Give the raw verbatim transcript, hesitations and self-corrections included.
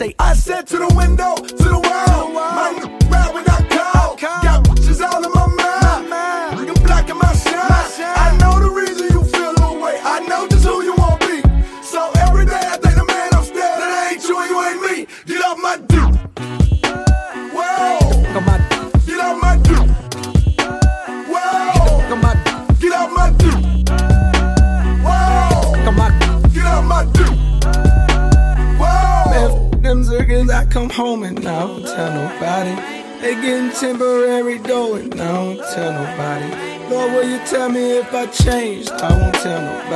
They I said to the window, to the world, my n- rap when I call. Got bitches all in my mind, looking black in my shine. I know the reason you feel the way, I know just who you want be. So every day I think the man upstairs, that ain't you and you ain't me. Get off my dick. Whoa, get off my dick. Whoa, get off my dick. Whoa, get off my dick. Whoa, them zirkins, I come home and I don't tell nobody. They getting temporary dough and I don't tell nobody. Lord, will you tell me if I changed? I won't tell nobody.